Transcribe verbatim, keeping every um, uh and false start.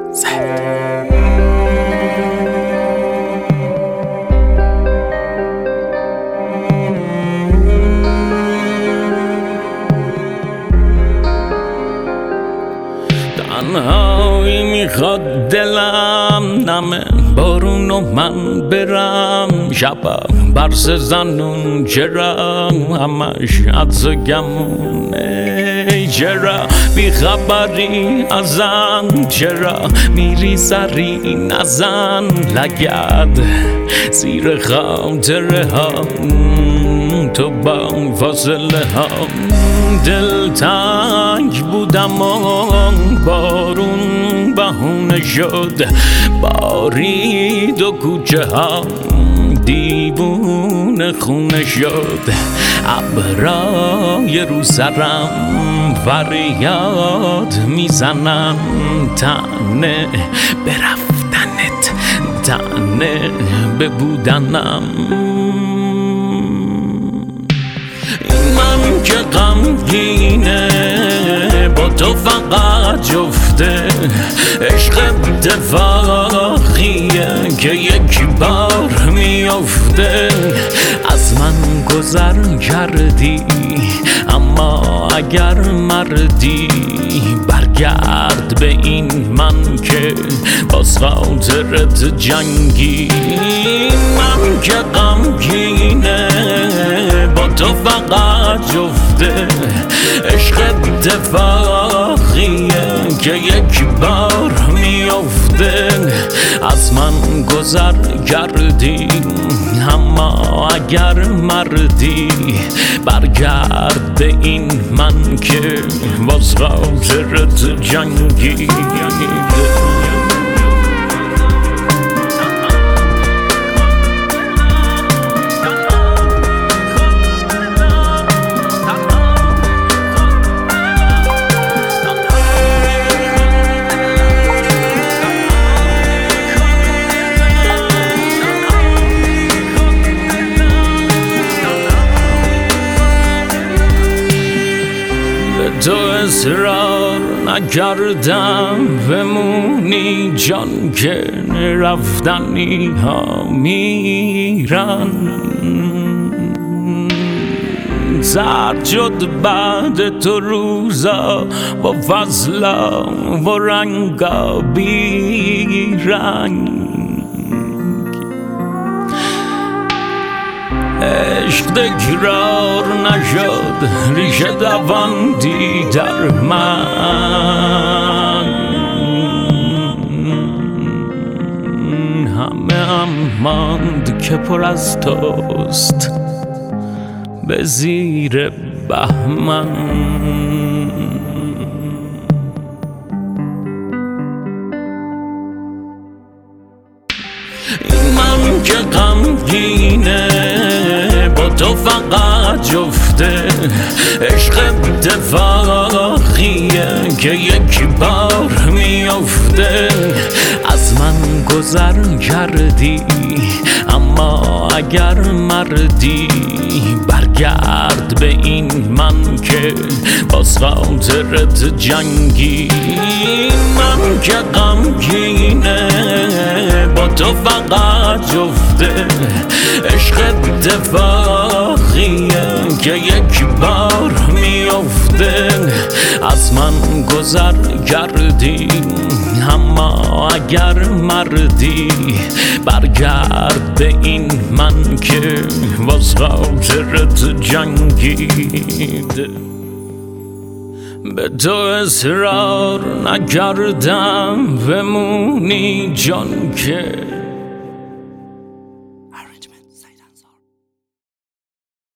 تنهایی میخواد دلم نمه بارون و من برم شبم برس زنون چرا همش عدس و گمونه چرا بیخبری ازم چرا میری سری نزن لگد زیر خاطره ها تو با فاصله ها دل تنگ بودم و بارون بهونه شد بارید و کوچه ها دیوونه خونه شد ابرای رو سرم فریاد میزنم تنه برفتنت تنه ببودنم من که غمگینه با تو فقط جفته عشق اتفاقیه که یک بار میافته از من گذر کردی اما اگر مردی برگرد به این من که باز خاطرت جنگی من که غمگینه با تو فقط جفته عشق اتفاقیه که یک بار میافته از من گذر کردی اما اگر مردی برگرد به این من که باز خاطرت جنگی تو اصرار نکردم بمونی جان که رفتنی ها میرن زرد شد بعد تو روزا با فضلا و رنگا بیرنگ عشق تکرار نشد ریشه دواندی در من همه هم ماند که پر از توست به زیر بهمن من که غمگینه با تو فقط جفته عشق اتفاقیه که یک بار میافته از من گذر کردی اما اگر مردی برگرد به این من که باز خاطرت جنگی من که غمگینه با تو فقط جفته عشق اتفاقیه که یک بار میافته از من گذر کردی اما اگر مردی برگرد به این من که باز خاطرت جنگید به تو اصرار نکردم بمونی جان که